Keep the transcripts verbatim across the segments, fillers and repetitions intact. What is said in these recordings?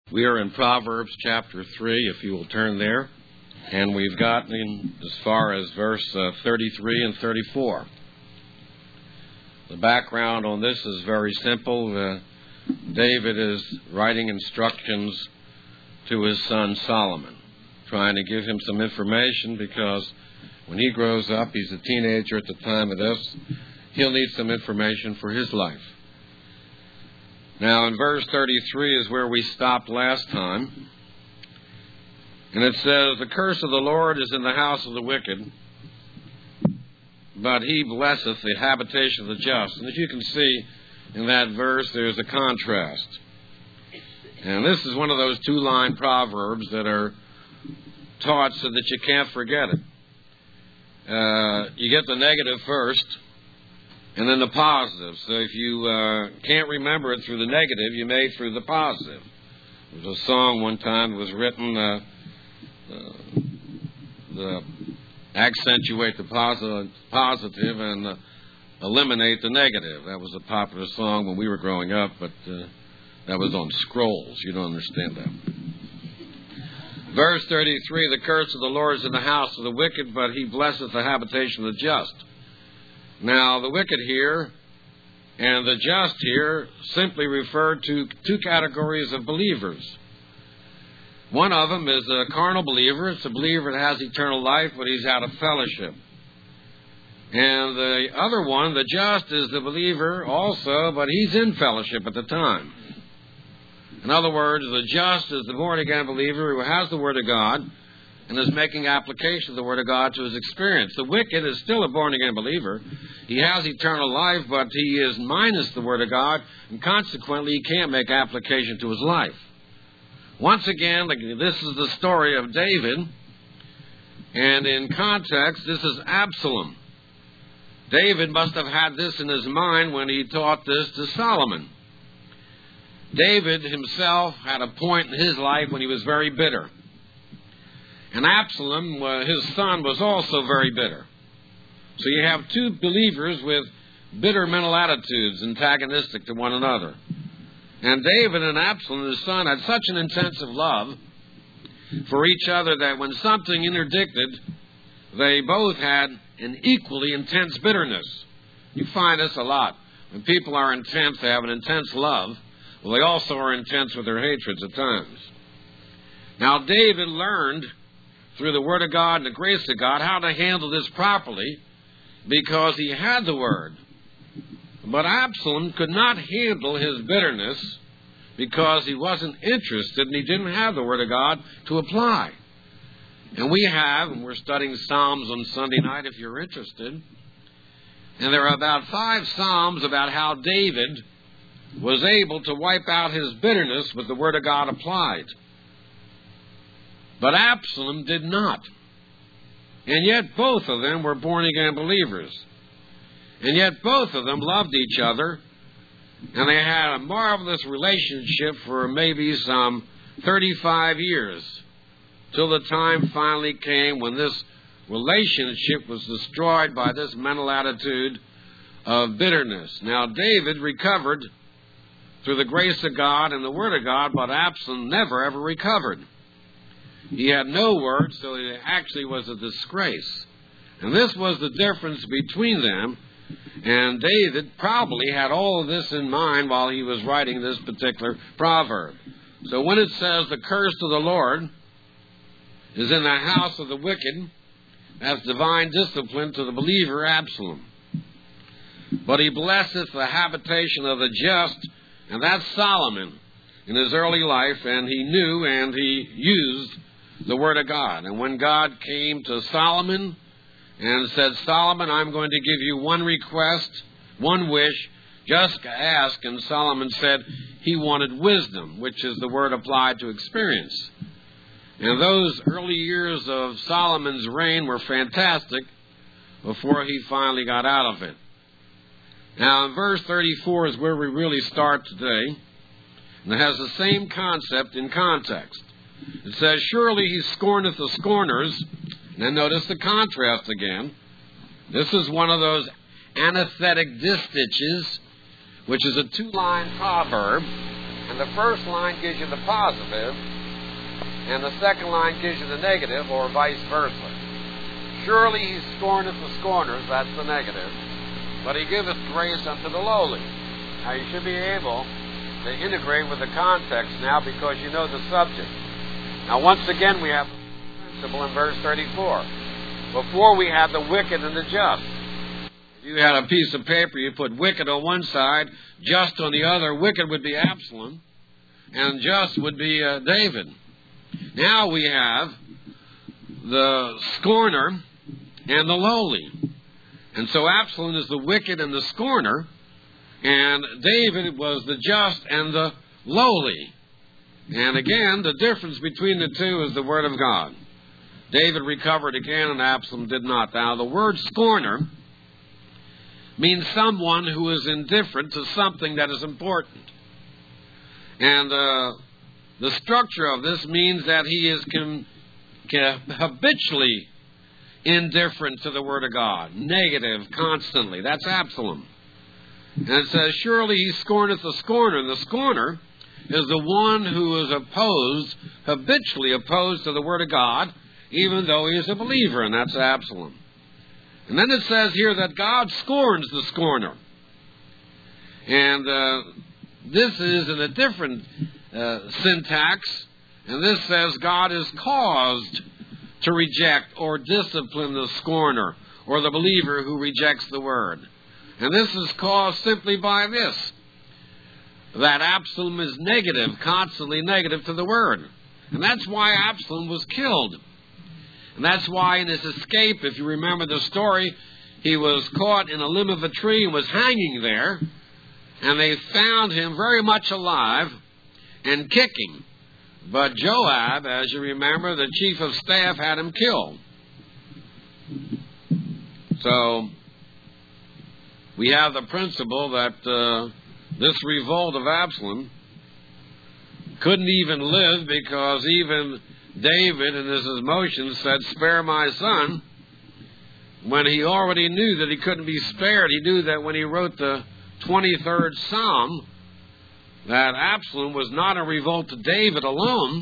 We are in Proverbs chapter three, if you will turn there. And we've gotten as far as verse uh, thirty-three and thirty-four. The background on this is very simple. Uh, David is writing instructions to his son Solomon, trying to give him some information because when he grows up, he's a teenager at the time of this, he'll need some information for his life. Now, in verse thirty-three is where we stopped last time. And it says, "The curse of the Lord is in the house of the wicked, but he blesseth the habitation of the just." And as you can see in that verse, there's a contrast. And this is one of those two-line proverbs that are taught so that you can't forget it. Uh, you get the negative first, and then the positive. So if you uh, can't remember it through the negative, you may through the positive. There was a song one time that was written, uh, uh, the accentuate the positive, positive and uh, eliminate the negative. That was a popular song when we were growing up, but uh, that was on scrolls. You don't understand that. Verse thirty-three, "The curse of the Lord is in the house of the wicked, but he blesseth the habitation of the just." Now, the wicked here and the just here simply refer to two categories of believers. One of them is a carnal believer. It's a believer that has eternal life, but he's out of fellowship. And the other one, the just, is the believer also, but he's in fellowship at the time. In other words, the just is the born-again believer who has the Word of God and is making application of the Word of God to his experience. The wicked is still a born-again believer. He has eternal life, but he is minus the Word of God, and consequently he can't make application to his life. Once again, this is the story of David, and in context, this is Absalom. David must have had this in his mind when he taught this to Solomon. David himself had a point in his life when he was very bitter. And Absalom, uh, his son, was also very bitter. So you have two believers with bitter mental attitudes, antagonistic to one another. And David and Absalom, his son, had such an intensive love for each other that when something interdicted, they both had an equally intense bitterness. You find this a lot. When people are intense, they have an intense love. Well, they also are intense with their hatreds at times. Now, David learned through the Word of God and the grace of God how to handle this properly because he had the Word. But Absalom could not handle his bitterness because he wasn't interested and he didn't have the Word of God to apply. And we have, and we're studying Psalms on Sunday night if you're interested, and there are about five Psalms about how David was able to wipe out his bitterness with the Word of God applied. But Absalom did not. And yet both of them were born-again believers. And yet both of them loved each other. And they had a marvelous relationship for maybe some thirty-five years. Till the time finally came when this relationship was destroyed by this mental attitude of bitterness. Now David recovered through the grace of God and the Word of God, but Absalom never ever recovered. He had no word, so it actually was a disgrace. And this was the difference between them. And David probably had all of this in mind while he was writing this particular proverb. So when it says the curse of the Lord is in the house of the wicked, that's divine discipline to the believer Absalom. But he blesseth the habitation of the just, and that's Solomon in his early life, and he knew and he used the Word of God. And when God came to Solomon and said, "Solomon, I'm going to give you one request, one wish, just ask," and Solomon said he wanted wisdom, which is the word applied to experience. And those early years of Solomon's reign were fantastic before he finally got out of it. Now, in verse thirty-four is where we really start today, and it has the same concept in context. It says, "Surely he scorneth the scorners." Now notice the contrast again. This is one of those antithetic distiches, which is a two-line proverb. And And the first line gives you the positive, and the second line gives you the negative, or vice versa. Surely he scorneth the scorners, that's the negative, but he giveth grace unto the lowly. Now you should be able to integrate with the context now because you know the subject. Now once again we have the principle in verse thirty-four. Before we had the wicked and the just. If you had a piece of paper, you put wicked on one side, just on the other. Wicked would be Absalom, and just would be uh, David. Now we have the scorner and the lowly. And so Absalom is the wicked and the scorner, and David was the just and the lowly. And again, the difference between the two is the Word of God. David recovered again, and Absalom did not. Now, the word scorner means someone who is indifferent to something that is important. And uh, the structure of this means that he is com- com- habitually indifferent to the Word of God, negative, constantly. That's Absalom. And it says, surely he scorneth the scorner. And the scorner is the one who is opposed, habitually opposed to the Word of God, even though he is a believer, and that's Absalom. And then it says here that God scorns the scorner. And uh, this is in a different uh, syntax, and this says God is caused to reject or discipline the scorner, or the believer who rejects the Word. And this is caused simply by this, that Absalom is negative, constantly negative to the Word. And that's why Absalom was killed. And that's why in his escape, if you remember the story, he was caught in a limb of a tree and was hanging there. And they found him very much alive and kicking. But Joab, as you remember, the chief of staff, had him killed. So we have the principle that uh, this revolt of Absalom couldn't even live because even David in his emotions said, spare my son, when he already knew that he couldn't be spared. He knew that when he wrote the twenty-third Psalm, that Absalom was not a revolt to David alone,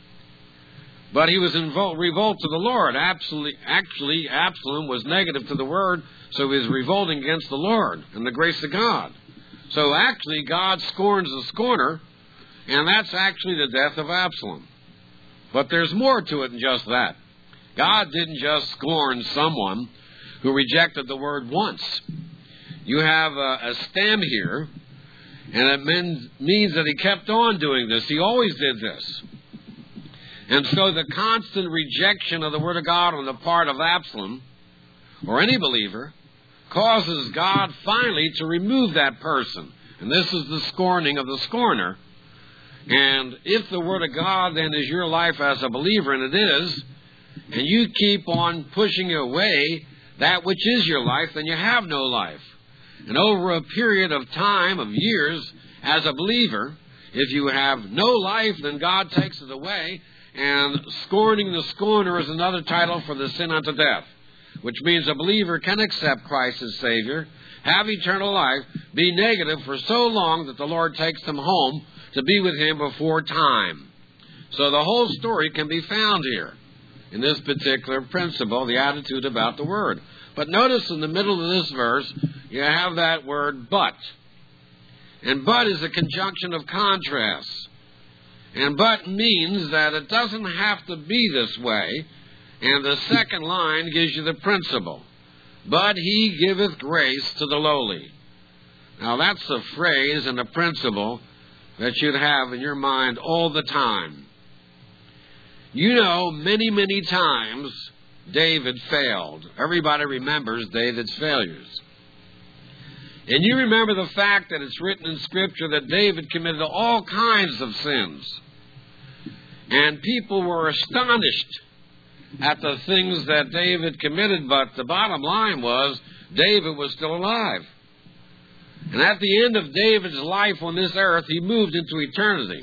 but he was in revolt to the Lord. Absolutely, actually, Absalom was negative to the Word, so he was revolting against the Lord and the grace of God. So actually, God scorns the scorner, and that's actually the death of Absalom. But there's more to it than just that. God didn't just scorn someone who rejected the Word once. You have a, a stem here, and it means, means that he kept on doing this. He always did this. And so the constant rejection of the Word of God on the part of Absalom, or any believer, causes God finally to remove that person. And this is the scorning of the scorner. And if the Word of God then is your life as a believer, and it is, and you keep on pushing away that which is your life, then you have no life. And over a period of time, of years, as a believer, if you have no life, then God takes it away. And scorning the scorner is another title for the sin unto death, which means a believer can accept Christ as Savior, have eternal life, be negative for so long that the Lord takes them home to be with Him before time. So the whole story can be found here in this particular principle, the attitude about the Word. But notice in the middle of this verse, you have that word but. And but is a conjunction of contrasts. And but means that it doesn't have to be this way. And the second line gives you the principle. But he giveth grace to the lowly. Now that's a phrase and a principle that you'd have in your mind all the time. You know, many, many times David failed. Everybody remembers David's failures. And you remember the fact that it's written in Scripture that David committed all kinds of sins. And people were astonished at the things that David committed, but the bottom line was David was still alive. And at the end of David's life on this earth, he moved into eternity.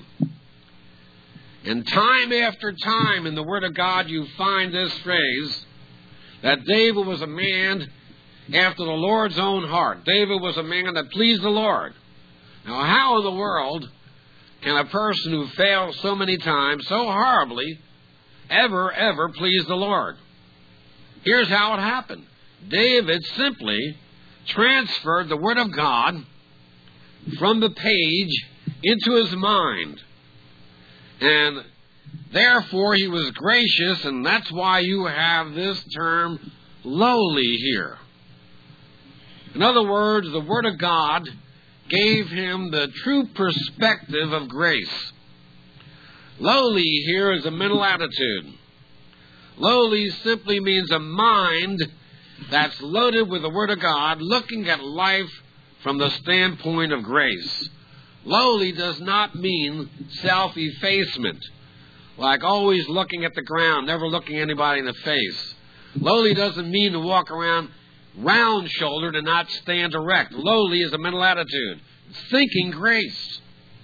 And time after time in the Word of God, you find this phrase, that David was a man after the Lord's own heart. David was a man that pleased the Lord. Now, how in the world can a person who fails so many times, so horribly, ever, ever please the Lord? Here's how it happened. David simply transferred the Word of God from the page into his mind. And therefore he was gracious, and that's why you have this term lowly here. In other words, the Word of God gave him the true perspective of grace. Lowly here is a mental attitude. Lowly simply means a mind that's loaded with the Word of God, looking at life from the standpoint of grace. Lowly does not mean self-effacement, like always looking at the ground, never looking anybody in the face. Lowly doesn't mean to walk around round-shouldered and not stand erect. Lowly is a mental attitude, thinking grace.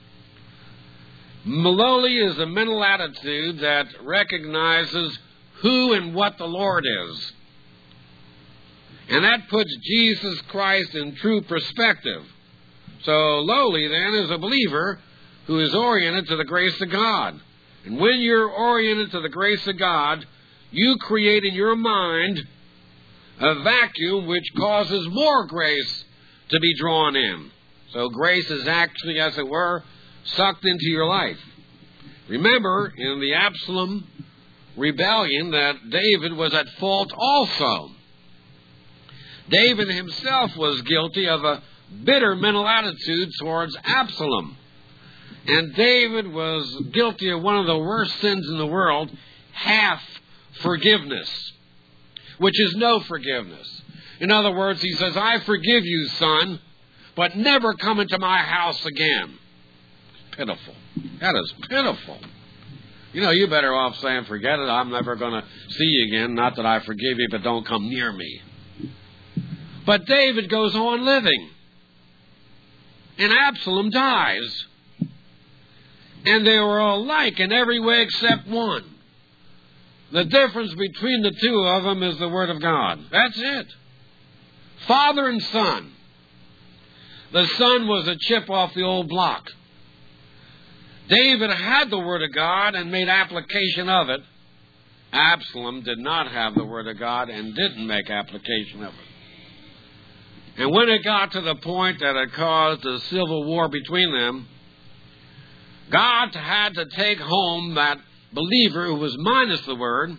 Lowly is a mental attitude that recognizes who and what the Lord is. And that puts Jesus Christ in true perspective. So lowly, then, is a believer who is oriented to the grace of God. And when you're oriented to the grace of God, you create in your mind a vacuum which causes more grace to be drawn in. So grace is actually, as it were, sucked into your life. Remember, in the Absalom rebellion, that David was at fault also. David himself was guilty of a bitter mental attitude towards Absalom. And David was guilty of one of the worst sins in the world, half forgiveness, which is no forgiveness. In other words, he says, I forgive you, son, but never come into my house again. Pitiful. That is pitiful. You know, you're better off saying, forget it, I'm never going to see you again. Not that I forgive you, but don't come near me. But David goes on living. And Absalom dies. And they were alike in every way except one. The difference between the two of them is the Word of God. That's it. Father and son. The son was a chip off the old block. David had the Word of God and made application of it. Absalom did not have the Word of God and didn't make application of it. And when it got to the point that it caused a civil war between them, God had to take home that believer who was minus the Word,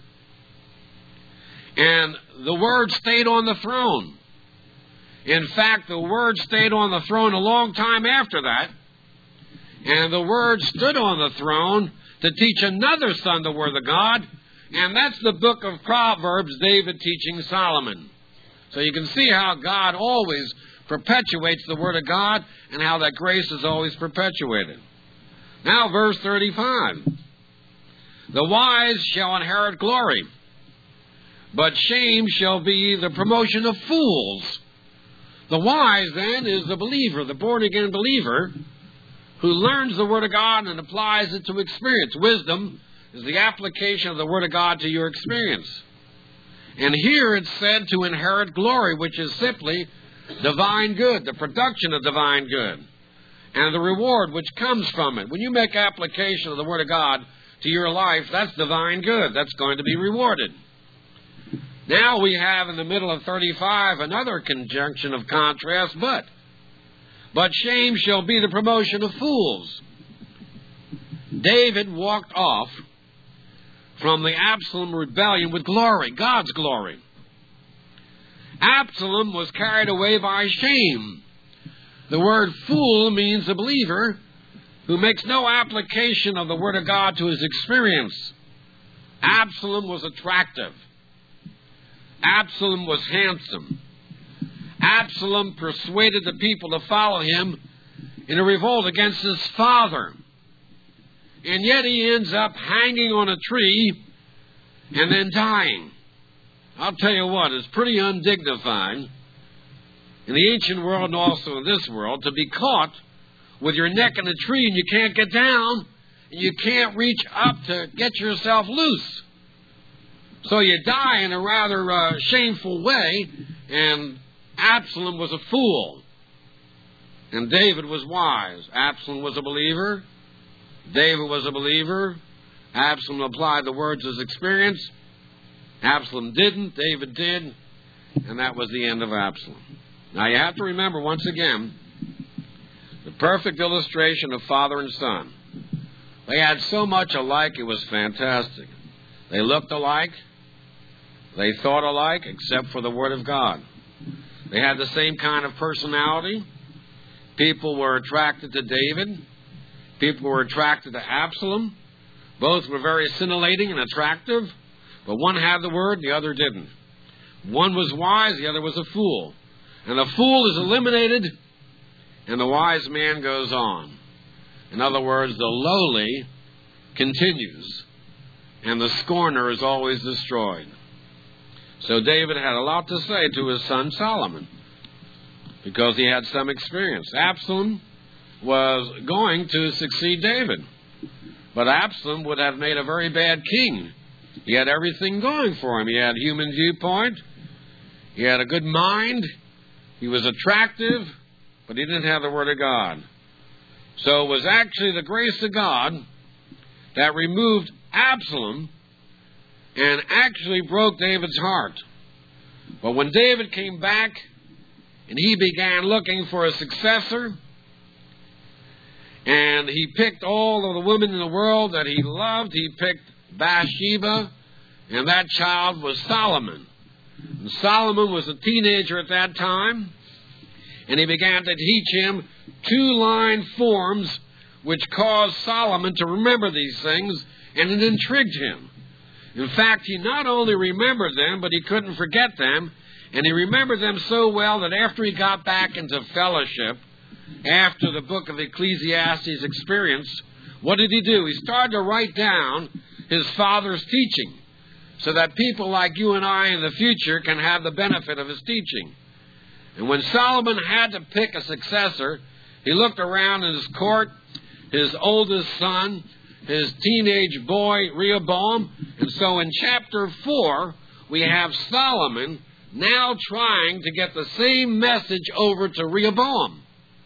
and the Word stayed on the throne. In fact, the Word stayed on the throne a long time after that, and the Word stood on the throne to teach another son the Word of God, and that's the book of Proverbs, David teaching Solomon. So you can see how God always perpetuates the Word of God and how that grace is always perpetuated. Now, verse thirty-five. The wise shall inherit glory, but shame shall be the promotion of fools. The wise, then, is the believer, the born-again believer, who learns the Word of God and applies it to experience. Wisdom is the application of the Word of God to your experience. And here it's said to inherit glory, which is simply divine good, the production of divine good, and the reward which comes from it. When you make application of the Word of God to your life, that's divine good. That's going to be rewarded. Now we have in the middle of thirty-five another conjunction of contrast, but. But shame shall be the promotion of fools. David walked off from the Absalom rebellion with glory, God's glory. Absalom was carried away by shame. The word fool means a believer who makes no application of the Word of God to his experience. Absalom was attractive. Absalom was handsome. Absalom persuaded the people to follow him in a revolt against his father. And yet he ends up hanging on a tree and then dying. I'll tell you what, it's pretty undignified in the ancient world and also in this world to be caught with your neck in a tree and you can't get down and you can't reach up to get yourself loose. So you die in a rather uh, shameful way, and Absalom was a fool and David was wise. Absalom was a believer David was a believer. Absalom applied the word to his experience. Absalom didn't. David did. And that was the end of Absalom. Now you have to remember once again, the perfect illustration of father and son. They had so much alike, it was fantastic. They looked alike. They thought alike, except for the Word of God. They had the same kind of personality. People were attracted to David. People were attracted to Absalom. Both were very scintillating and attractive, but one had the Word, the other didn't. One was wise, the other was a fool. And the fool is eliminated, and the wise man goes on. In other words, the lowly continues, and the scorner is always destroyed. So David had a lot to say to his son Solomon, because he had some experience. Absalom was going to succeed David, but Absalom would have made a very bad king. He had everything going for him. He had human viewpoint. He had a good mind. He was attractive, but he didn't have the Word of God. So it was actually the grace of God that removed Absalom and actually broke David's heart. But when David came back and he began looking for a successor, and he picked all of the women in the world that he loved, he picked Bathsheba, and that child was Solomon. And Solomon was a teenager at that time, and he began to teach him two-line forms which caused Solomon to remember these things, and it intrigued him. In fact, he not only remembered them, but he couldn't forget them, and he remembered them so well that after he got back into fellowship, after the book of Ecclesiastes experience, what did he do? He started to write down his father's teaching so that people like you and I in the future can have the benefit of his teaching. And when Solomon had to pick a successor, he looked around in his court, his oldest son, his teenage boy, Rehoboam. And so in chapter four, we have Solomon now trying to get the same message over to Rehoboam.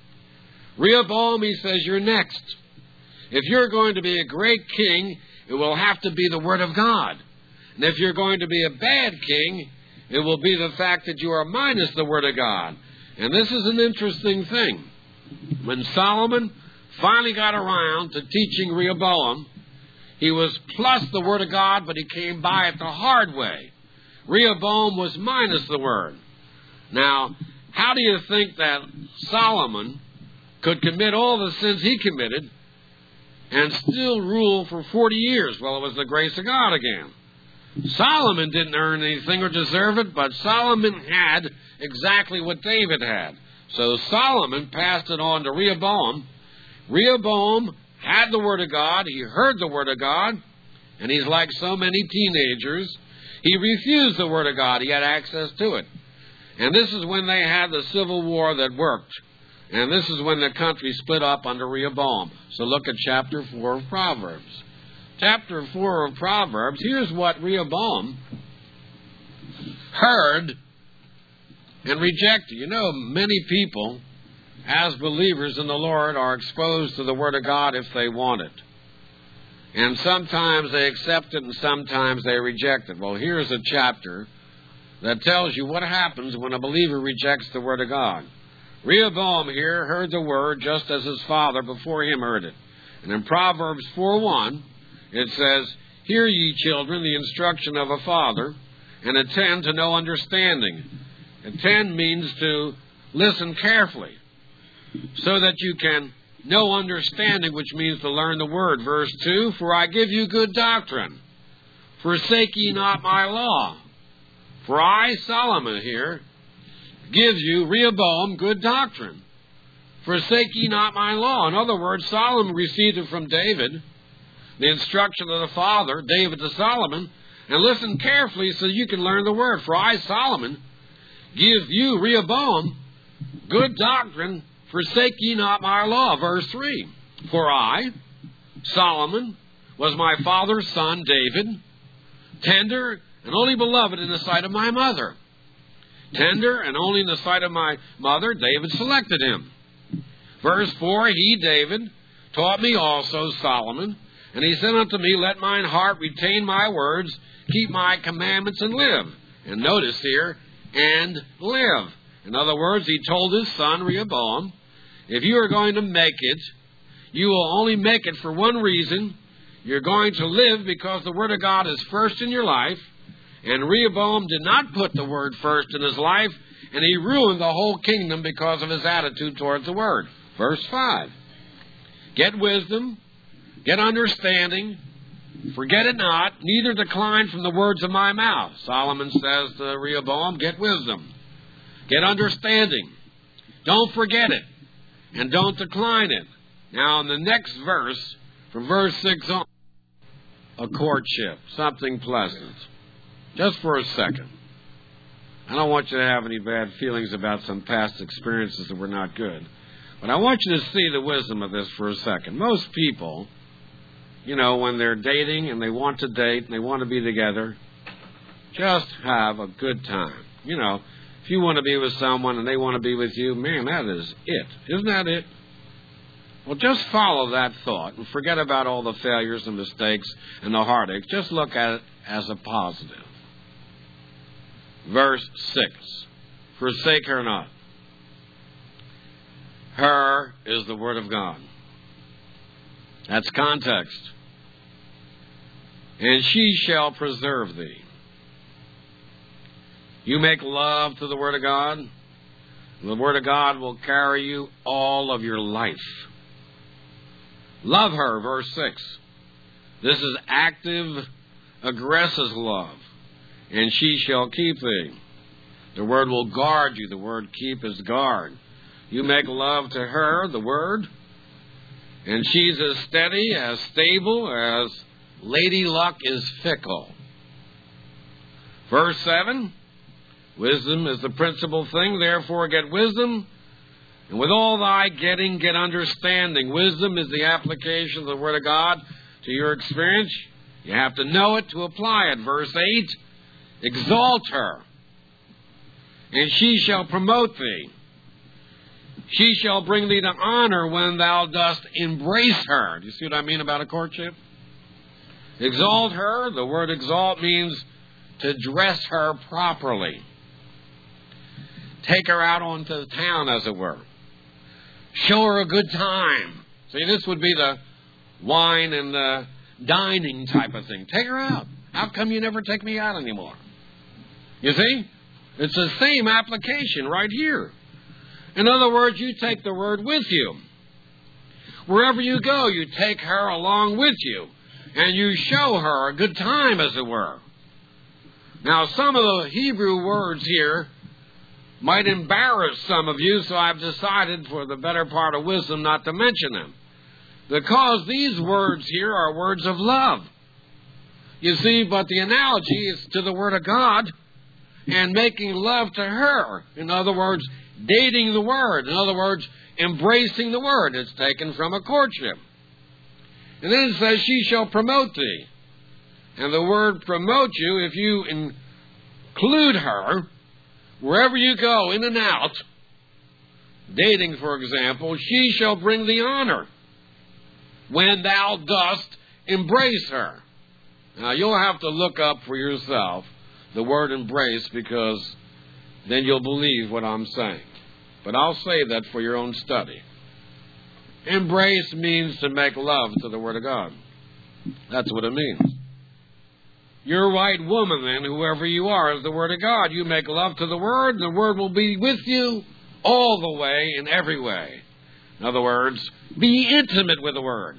Rehoboam, he says, you're next. If you're going to be a great king, it will have to be the Word of God. And if you're going to be a bad king, it will be the fact that you are minus the Word of God. And this is an interesting thing. When Solomon finally got around to teaching Rehoboam, he was plus the Word of God, but he came by it the hard way. Rehoboam was minus the Word. Now, how do you think that Solomon could commit all the sins he committed and still rule for forty years? Well, it was the grace of God again. Solomon didn't earn anything or deserve it, but Solomon had exactly what David had. So Solomon passed it on to Rehoboam. Rehoboam had the Word of God. He heard the Word of God. And he's like so many teenagers. He refused the Word of God. He had access to it. And this is when they had the civil war that worked. And this is when the country split up under Rehoboam. So look at chapter four of Proverbs. Chapter four of Proverbs, here's what Rehoboam heard and rejected. You know, many people, as believers in the Lord, are exposed to the Word of God if they want it. And sometimes they accept it and sometimes they reject it. Well, here's a chapter that tells you what happens when a believer rejects the Word of God. Rehoboam here heard the Word just as his father before him heard it. And in Proverbs four one, it says, hear ye, children, the instruction of a father, and attend to no understanding. Attend means to listen carefully, so that you can know understanding, which means to learn the Word. Verse two, for I give you good doctrine. Forsake ye not my law. For I, Solomon here, give you, Rehoboam, good doctrine. Forsake ye not my law. In other words, Solomon received it from David, the instruction of the father, David to Solomon, and listen carefully so you can learn the Word. For I, Solomon, give you, Rehoboam, good doctrine. Forsake ye not my law. Verse three, for I, Solomon, was my father's son, David, tender and only beloved in the sight of my mother. Tender and only in the sight of my mother, David selected him. Verse four, he, David, taught me also, Solomon. And he said unto me, let mine heart retain my words, keep my commandments, and live. And notice here, and live. In other words, he told his son, Rehoboam, if you are going to make it, you will only make it for one reason. You're going to live because the Word of God is first in your life. And Rehoboam did not put the Word first in his life, and he ruined the whole kingdom because of his attitude towards the Word. Verse five. Get wisdom, get understanding, forget it not, neither decline from the words of my mouth. Solomon says to Rehoboam, get wisdom, get understanding, don't forget it, and don't decline it. Now, in the next verse, from verse six on, a courtship, something pleasant. Just for a second. I don't want you to have any bad feelings about some past experiences that were not good. But I want you to see the wisdom of this for a second. Most people, you know, when they're dating and they want to date and they want to be together, just have a good time. You know, if you want to be with someone and they want to be with you, man, that is it. Isn't that it? Well, just follow that thought and forget about all the failures and mistakes and the heartaches. Just look at it as a positive. Verse six. Forsake her not. Her is the Word of God. That's context. And she shall preserve thee. You make love to the Word of God, the Word of God will carry you all of your life. Love her, verse six. This is active, aggressive love. And she shall keep thee. The Word will guard you. The word keep is guard. You make love to her, the Word, and she's as steady, as stable, as Lady Luck is fickle. Verse seven, wisdom is the principal thing, therefore get wisdom, and with all thy getting, get understanding. Wisdom is the application of the Word of God to your experience. You have to know it to apply it. Verse eight, exalt her, and she shall promote thee. She shall bring thee to honor when thou dost embrace her. Do you see what I mean about a courtship? Exalt her. The word exalt means to dress her properly. Take her out onto the town, as it were. Show her a good time. See, this would be the wine and the dining type of thing. Take her out. How come you never take me out anymore? You see? It's the same application right here. In other words, you take the Word with you. Wherever you go, you take her along with you. And you show her a good time, as it were. Now, some of the Hebrew words here might embarrass some of you, so I've decided, for the better part of wisdom, not to mention them. Because these words here are words of love. You see, but the analogy is to the Word of God and making love to her. In other words, dating the Word. In other words, embracing the Word. It's taken from a courtship. And then it says, she shall promote thee. And the word promote you, if you include her, wherever you go, in and out, dating, for example, she shall bring thee honor when thou dost embrace her. Now, you'll have to look up for yourself the word embrace, because then you'll believe what I'm saying. But I'll say that for your own study. Embrace means to make love to the Word of God. That's what it means. Your right woman, then, whoever you are, is the Word of God. You make love to the Word, and the Word will be with you all the way, in every way. In other words, be intimate with the Word.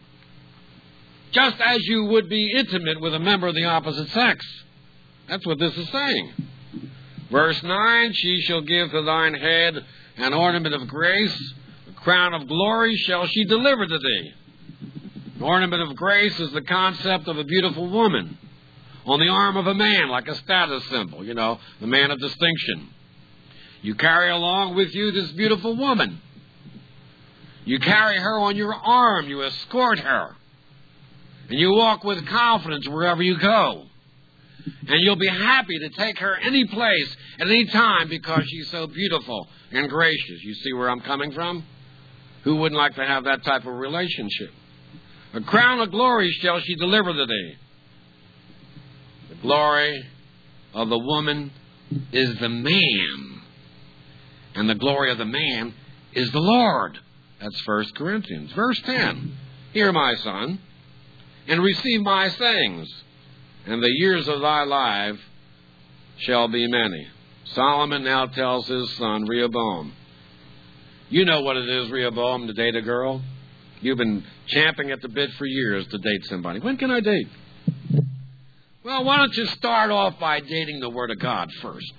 Just as you would be intimate with a member of the opposite sex. That's what this is saying. Verse nine, she shall give to thine head an ornament of grace, a crown of glory shall she deliver to thee. An ornament of grace is the concept of a beautiful woman on the arm of a man, like a status symbol, you know, the man of distinction. You carry along with you this beautiful woman. You carry her on your arm, you escort her, and you walk with confidence wherever you go. And you'll be happy to take her any place at any time because she's so beautiful and gracious. You see where I'm coming from? Who wouldn't like to have that type of relationship? A crown of glory shall she deliver to thee. The glory of the woman is the man, and the glory of the man is the Lord. That's First Corinthians. Verse ten. Hear, my son, and receive my sayings, and the years of thy life shall be many. Solomon now tells his son Rehoboam. You know what it is, Rehoboam, to date a girl. You've been champing at the bit for years to date somebody. When can I date? Well, why don't you start off by dating the Word of God first?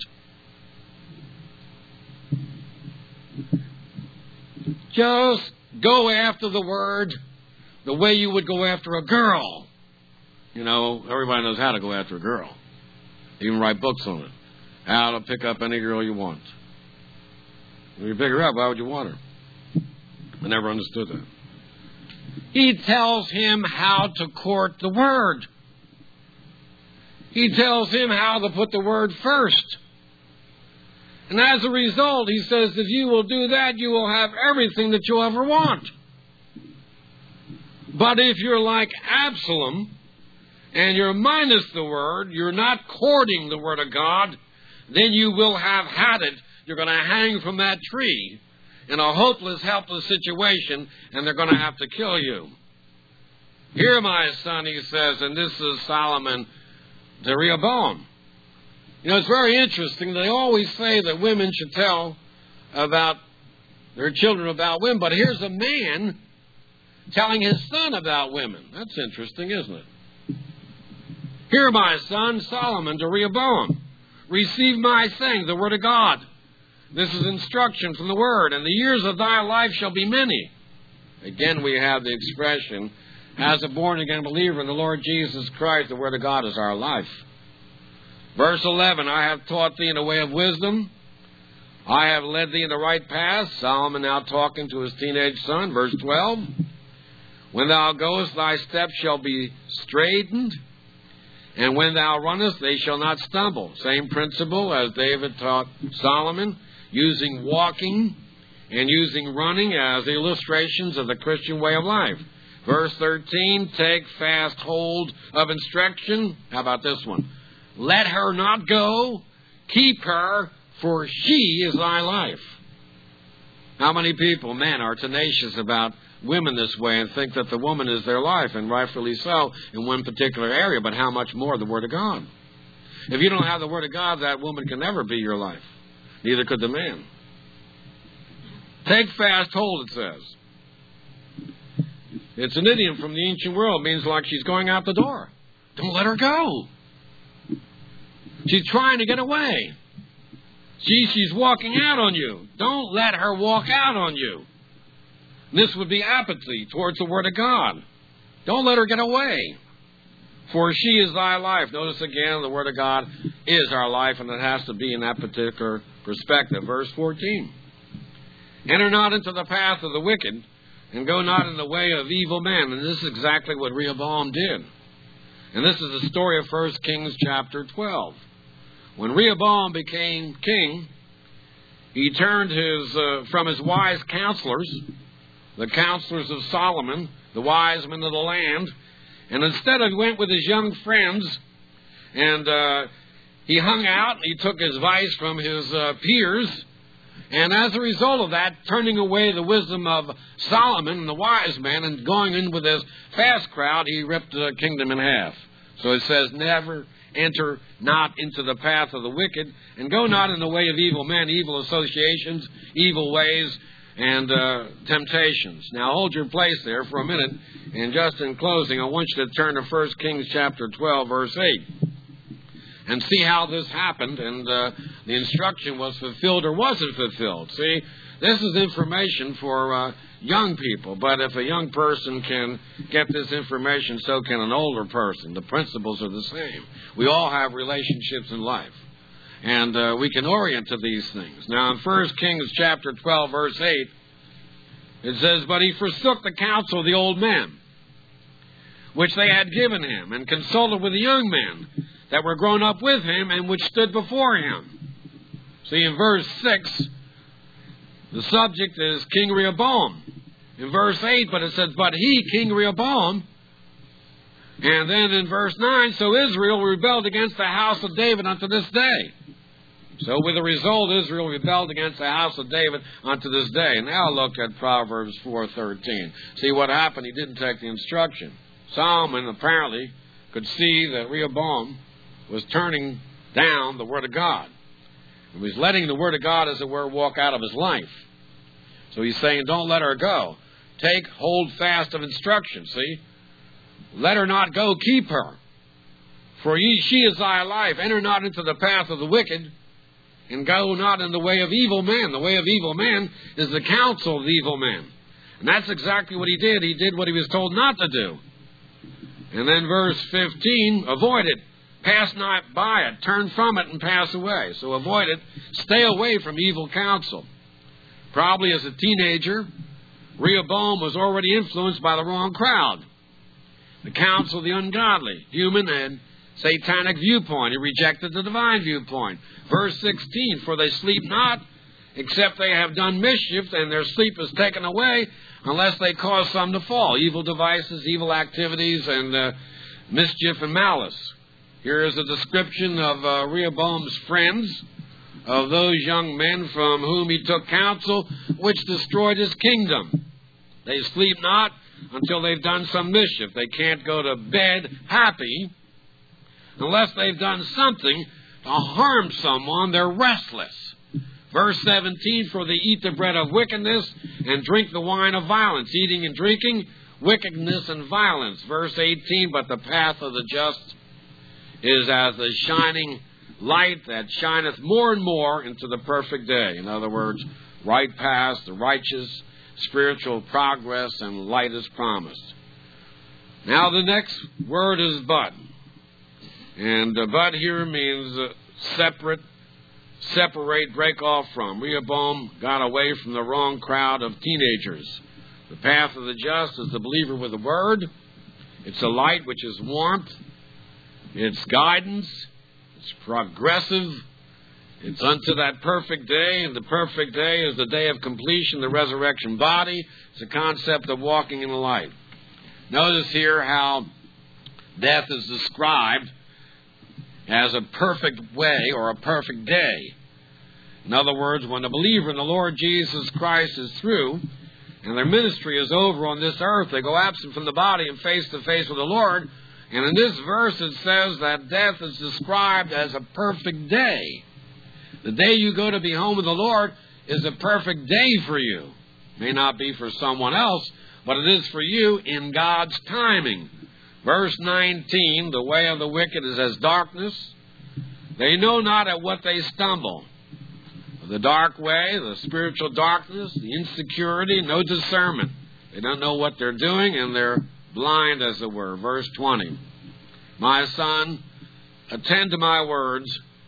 Just go after the Word the way you would go after a girl. You know, everybody knows how to go after a girl. Even write books on it. How to pick up any girl you want. When you pick her up, why would you want her? I never understood that. He tells him how to court the Word. He tells him how to put the Word first. And as a result, he says, if you will do that, you will have everything that you'll ever want. But if you're like Absalom, and you're minus the Word, you're not courting the Word of God, then you will have had it. You're going to hang from that tree in a hopeless, helpless situation, and they're going to have to kill you. Hear, my son, he says, and this is Solomon to Rehoboam. You know, it's very interesting. They always say that women should tell about their children about women, but here's a man telling his son about women. That's interesting, isn't it? Hear, my son, Solomon to Rehoboam. Receive my saying, the Word of God. This is instruction from the Word. And the years of thy life shall be many. Again, we have the expression, as a born-again believer in the Lord Jesus Christ, the Word of God is our life. Verse eleven, I have taught thee in the way of wisdom. I have led thee in the right path. Solomon now talking to his teenage son. Verse twelve, when thou goest, thy steps shall be straightened. And when thou runnest, they shall not stumble. Same principle as David taught Solomon, using walking and using running as illustrations of the Christian way of life. Verse thirteen, take fast hold of instruction. How about this one? Let her not go, keep her, for she is thy life. How many people, men, are tenacious about women this way and think that the woman is their life, and rightfully so, in one particular area, but how much more the Word of God? If you don't have the Word of God, that woman can never be your life. Neither could the man. Take fast hold, it says. It's an idiom from the ancient world. It means like she's going out the door. Don't let her go. She's trying to get away. See, she's walking out on you. Don't let her walk out on you. This would be apathy towards the Word of God. Don't let her get away. For she is thy life. Notice again, the Word of God is our life, and it has to be in that particular perspective. Verse fourteen. Enter not into the path of the wicked, and go not in the way of evil men. And this is exactly what Rehoboam did. And this is the story of First Kings chapter twelve. When Rehoboam became king, he turned his uh, from his wise counselors, the counselors of Solomon, the wise men of the land, and instead of he went with his young friends, and uh, he hung out, and he took his advice from his uh, peers, and as a result of that, turning away the wisdom of Solomon, the wise man, and going in with his fast crowd, he ripped the kingdom in half. So it says, never enter not into the path of the wicked, and go not in the way of evil men, evil associations, evil ways, and uh, temptations. Now hold your place there for a minute, and just in closing, I want you to turn to First Kings chapter twelve, verse eight, and see how this happened, and uh, the instruction was fulfilled or wasn't fulfilled. See, this is information for uh, young people, but if a young person can get this information, so can an older person. The principles are the same. We all have relationships in life, and uh, we can orient to these things. Now, in First Kings chapter twelve, verse eight, it says, but he forsook the counsel of the old men, which they had given him, and consulted with the young men that were grown up with him, and which stood before him. See, in verse six, the subject is King Rehoboam. in verse eight, but it says, but he, King Rehoboam, and then in verse nine, so Israel rebelled against the house of David unto this day. So with the result, Israel rebelled against the house of David unto this day. Now look at Proverbs four thirteen. See what happened? He didn't take the instruction. Solomon apparently could see that Rehoboam was turning down the Word of God. He was letting the Word of God, as it were, walk out of his life. So he's saying, don't let her go. Take, hold fast of instruction, see? Let her not go, keep her. For ye, she is thy life. Enter not into the path of the wicked, and go not in the way of evil men. The way of evil men is the counsel of evil men. And that's exactly what he did. He did what he was told not to do. And then verse fifteen, avoid it. Pass not by it. Turn from it and pass away. So avoid it. Stay away from evil counsel. Probably as a teenager, Rehoboam was already influenced by the wrong crowd. The counsel of the ungodly, human and satanic viewpoint. He rejected the divine viewpoint. Verse sixteen, for they sleep not, except they have done mischief, and their sleep is taken away, unless they cause some to fall. Evil devices, evil activities, and uh, mischief and malice. Here is a description of uh, Rehoboam's friends, of those young men from whom he took counsel, which destroyed his kingdom. They sleep not until they've done some mischief. They can't go to bed happy unless they've done something to harm someone. They're restless. Verse seventeen, for they eat the bread of wickedness and drink the wine of violence. Eating and drinking, wickedness and violence. Verse eighteen, but the path of the just is as the shining light that shineth more and more into the perfect day. In other words, right path, the righteous, spiritual progress, and light is promised. Now the next word is but. And uh, but here means uh, separate, separate, break off from. Rehoboam got away from the wrong crowd of teenagers. The path of the just is the believer with the Word. It's a light which is warmth. It's guidance. It's progressive. It's unto that perfect day, and the perfect day is the day of completion, the resurrection body. It's a concept of walking in the light. Notice here how death is described as a perfect way or a perfect day. In other words, when the believer in the Lord Jesus Christ is through and their ministry is over on this earth, they go absent from the body and face to face with the Lord. And in this verse it says that death is described as a perfect day. The day you go to be home with the Lord is a perfect day for you. May not be for someone else, but it is for you in God's timing. Verse nineteen, the way of the wicked is as darkness. They know not at what they stumble. The dark way, the spiritual darkness, the insecurity, no discernment. They don't know what they're doing, and they're blind, as it were. Verse twenty, my son, attend to my words.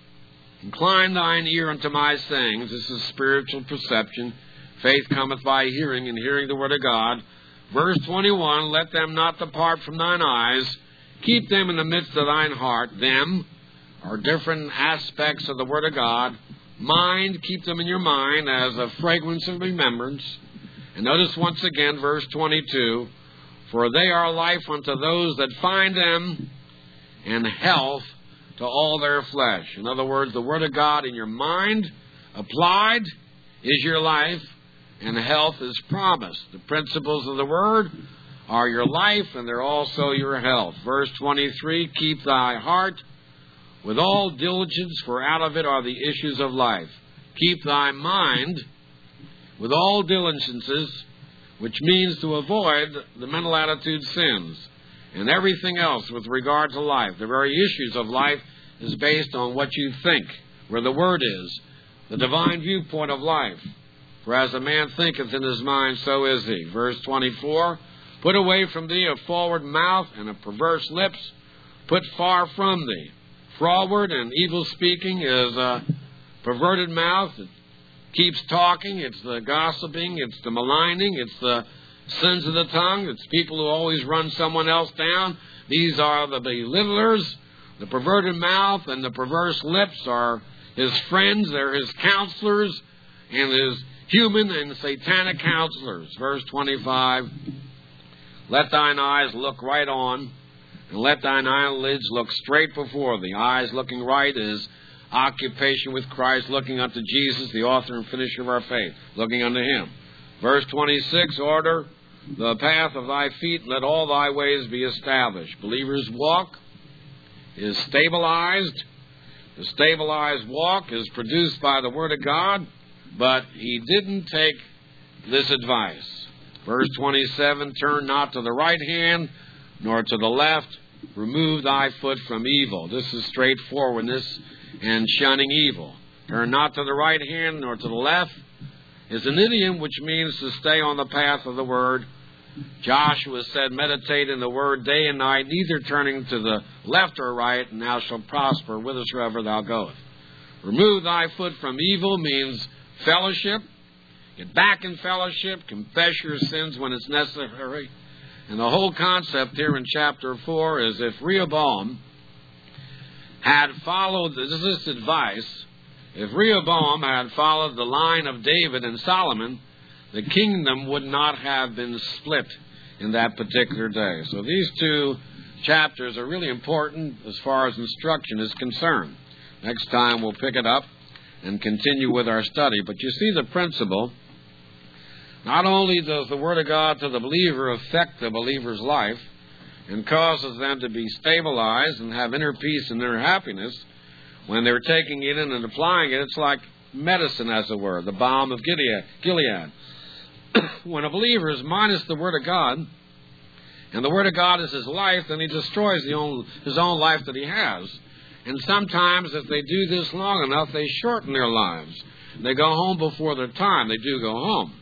Incline thine ear unto my sayings. This is spiritual perception. Faith cometh by hearing, and hearing the word of God. Verse twenty-one, let them not depart from thine eyes. Keep them in the midst of thine heart. Them are different aspects of the word of God. Mind, keep them in your mind as a fragrance of remembrance. And notice once again, verse twenty-two, for they are life unto those that find them, and health to all their flesh. In other words, the Word of God in your mind, applied, is your life, and health is promised. The principles of the Word are your life, and they're also your health. Verse twenty-three, keep thy heart with all diligence, for out of it are the issues of life. Keep thy mind with all diligences, which means to avoid the mental attitude sins and everything else with regard to life. The very issues of life is based on what you think, where the Word is, the divine viewpoint of life. For as a man thinketh in his mind, so is he. Verse twenty-four, put away from thee a forward mouth and a perverse lips. Put far from thee. Froward and evil speaking is a perverted mouth. It keeps talking. It's the gossiping. It's the maligning. It's the sins of the tongue. It's people who always run someone else down. These are the belittlers. The perverted mouth and the perverse lips are his friends. They're his counselors. And his human and satanic counselors. Verse twenty-five, let thine eyes look right on, and let thine eyelids look straight before thee. Eyes looking right is occupation with Christ, looking unto Jesus, the author and finisher of our faith, looking unto him. Verse twenty-six, order the path of thy feet, and let all thy ways be established. Believer's walk is stabilized. The stabilized walk is produced by the Word of God, but he didn't take this advice. Verse twenty-seven, turn not to the right hand, nor to the left. Remove thy foot from evil. This is straightforwardness and shunning evil. Turn not to the right hand, nor to the left. Is an idiom which means to stay on the path of the Word. Joshua said, meditate in the Word day and night, neither turning to the left or right, and thou shalt prosper whithersoever thou goest. Remove thy foot from evil means fellowship. Get back in fellowship. Confess your sins when it's necessary. And the whole concept here in chapter four is if Rehoboam had followed this advice, if Rehoboam had followed the line of David and Solomon, the kingdom would not have been split in that particular day. So these two chapters are really important as far as instruction is concerned. Next time we'll pick it up and continue with our study. But you see the principle. Not only does the Word of God to the believer affect the believer's life and causes them to be stabilized and have inner peace and inner happiness, when they're taking it in and applying it, it's like medicine, as it were, the balm of Gilead. When a believer is minus the Word of God, and the Word of God is his life, then he destroys the own, his own life that he has. And sometimes, if they do this long enough, they shorten their lives. They go home before their time. They do go home.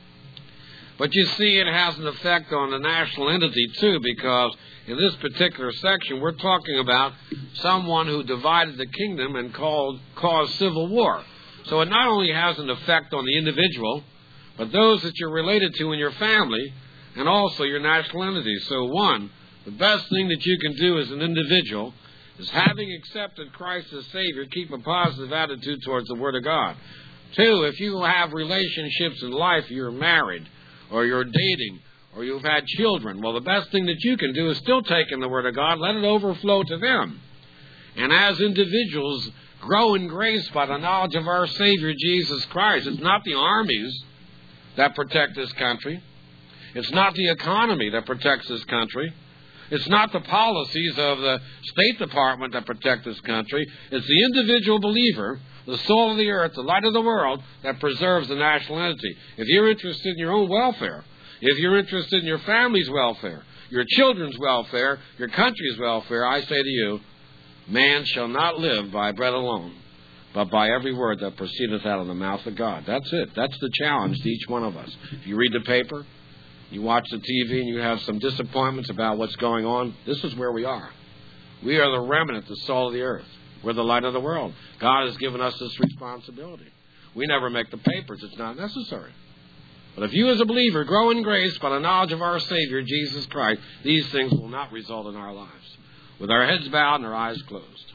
But you see, it has an effect on the national entity, too, because in this particular section, we're talking about someone who divided the kingdom and called, caused civil war. So it not only has an effect on the individual, but those that you're related to in your family, and also your national entity. So one, the best thing that you can do as an individual is, having accepted Christ as Savior, keep a positive attitude towards the Word of God. Two, if you have relationships in life, you're married, or you're dating, or you've had children, well, the best thing that you can do is still take in the Word of God, let it overflow to them. And as individuals grow in grace by the knowledge of our Savior Jesus Christ, it's not the armies that protect this country. It's not the economy that protects this country. It's not the policies of the State Department that protect this country. It's the individual believer, the soul of the earth, the light of the world, that preserves the national entity. If you're interested in your own welfare, if you're interested in your family's welfare, your children's welfare, your country's welfare, I say to you, man shall not live by bread alone, but by every word that proceedeth out of the mouth of God. That's it. That's the challenge to each one of us. If you read the paper, you watch the T V, and you have some disappointments about what's going on, this is where we are. We are the remnant, the salt of the earth. We're the light of the world. God has given us this responsibility. We never make the papers. It's not necessary. But if you as a believer grow in grace by the knowledge of our Savior, Jesus Christ, these things will not result in our lives. With our heads bowed and our eyes closed.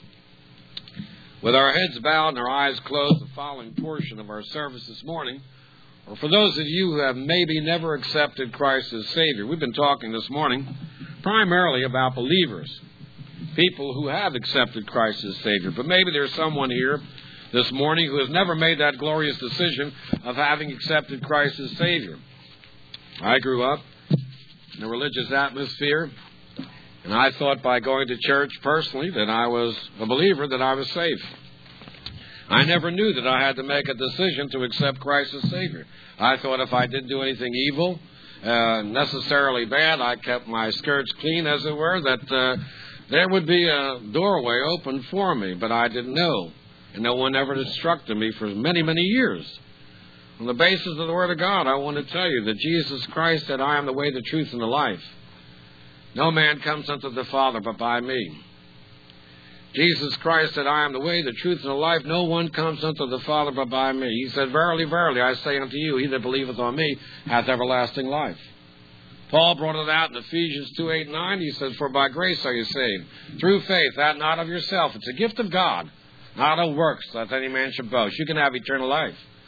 With our heads bowed and our eyes closed, the following portion of our service this morning, or for those of you who have maybe never accepted Christ as Savior, we've been talking this morning primarily about believers, people who have accepted Christ as Savior. But maybe there's someone here this morning who has never made that glorious decision of having accepted Christ as Savior. I grew up in a religious atmosphere, and I thought by going to church personally that I was a believer, that I was safe. I never knew that I had to make a decision to accept Christ as Savior. I thought if I didn't do anything evil, uh, necessarily bad, I kept my skirts clean, as it were, that uh, there would be a doorway open for me. But I didn't know. And no one ever instructed me for many, many years. On the basis of the Word of God, I want to tell you that Jesus Christ said, I am the way, the truth, and the life. No man comes unto the Father but by me. Jesus Christ said, I am the way, the truth, and the life. No one comes unto the Father but by me. He said, verily, verily, I say unto you, he that believeth on me hath everlasting life. Paul brought it out in Ephesians two, eight, nine. He said, for by grace are you saved, through faith, that not of yourself. It's a gift of God, not of works, that any man should boast. You can have eternal life.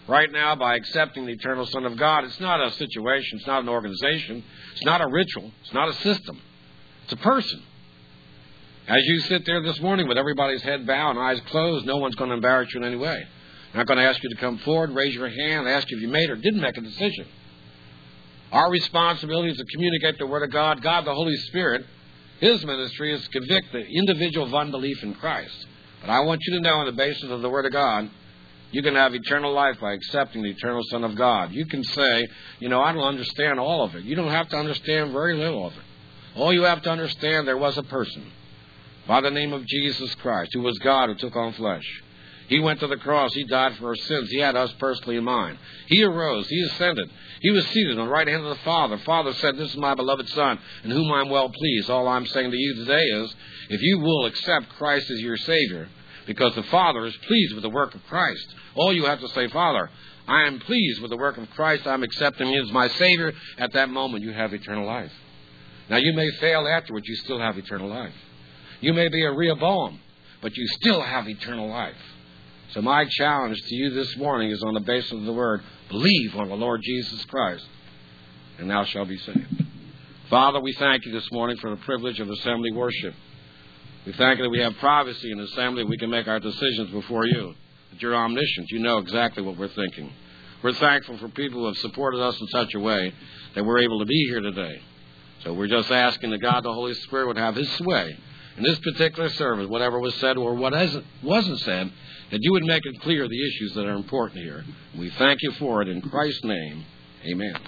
right now by accepting the eternal Son of God. It's not a situation. It's not an organization. It's not a ritual. It's not a system. It's a person. As you sit there this morning with everybody's head bowed and eyes closed, no one's going to embarrass you in any way. I'm not going to ask you to come forward, raise your hand, ask you if you made or didn't make a decision. Our responsibility is to communicate the Word of God. God, the Holy Spirit, His ministry is to convict the individual of unbelief in Christ. But I want you to know on the basis of the Word of God, you can have eternal life by accepting the eternal Son of God. You can say, you know, I don't understand all of it. You don't have to understand very little of it. All you have to understand, there was a person by the name of Jesus Christ, who was God, who took on flesh. He went to the cross. He died for our sins. He had us personally in mind. He arose. He ascended. He was seated on the right hand of the Father. Father said, this is my beloved Son, in whom I'm well pleased. All I'm saying to you today is, if you will accept Christ as your Savior, because the Father is pleased with the work of Christ, all you have to say, Father, I am pleased with the work of Christ. I'm accepting Him as my Savior. At that moment, you have eternal life. Now, you may fail afterwards. You still have eternal life. You may be a Rehoboam, but you still have eternal life. So my challenge to you this morning is on the basis of the Word, believe on the Lord Jesus Christ, and thou shalt be saved. Father, we thank you this morning for the privilege of assembly worship. We thank you that we have privacy in assembly. We can make our decisions before you. That you're omniscient. You know exactly what we're thinking. We're thankful for people who have supported us in such a way that we're able to be here today. So we're just asking that God, the Holy Spirit, would have His sway in this particular service, whatever was said or what wasn't said, that you would make it clear the issues that are important here. We thank you for it in Christ's name. Amen.